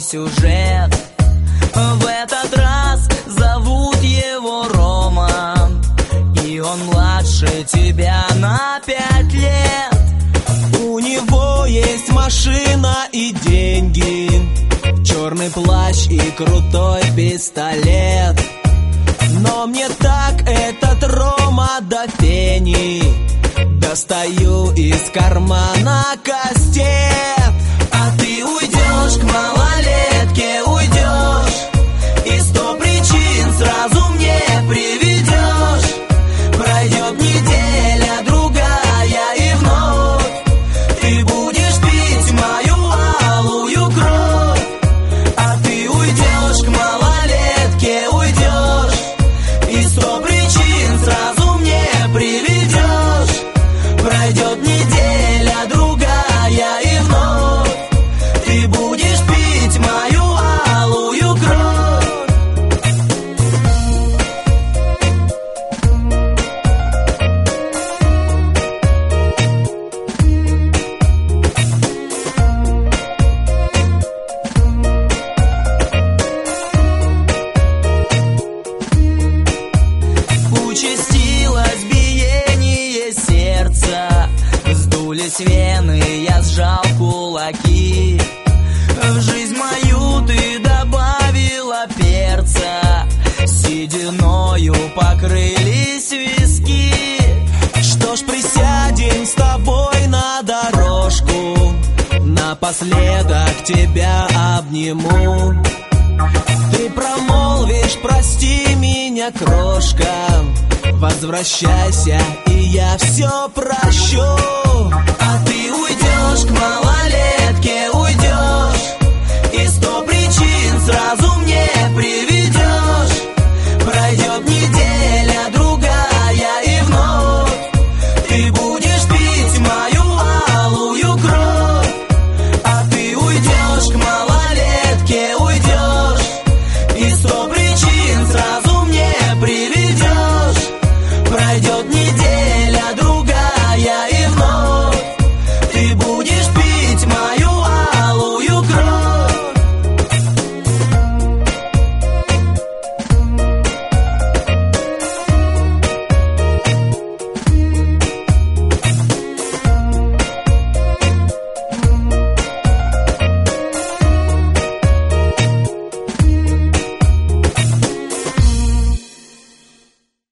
сюжет. В этот раз зовут его Рома, и он младше тебя на 5 лет. У него есть машина и деньги, черный плащ и крутой пистолет. Но мне так этот Рома до фени. Достаю из кармана кастет. А ты уйдешь к малолетке, уйдешь, и 100 причин сразу мне приведешь. Пройдет неделя, другая, и вновь ты будешь пить мою алую кровь. А ты уйдешь к малолетке, уйдешь, и 100 причин сразу мне приведешь. Пройдет неделя, другая, и вновь ты будешь пить мою алую кровь. Участилось биение сердца, вздулись вены, я сжал кулаки. В жизнь мою ты добавила перца, сединою покрылись виски. Что ж, присядем с тобой на дорожку, напоследок тебя обниму. Ты промолвишь: прости меня, крошка, возвращайся, и я все прощу. А ты уйдешь к малолетке,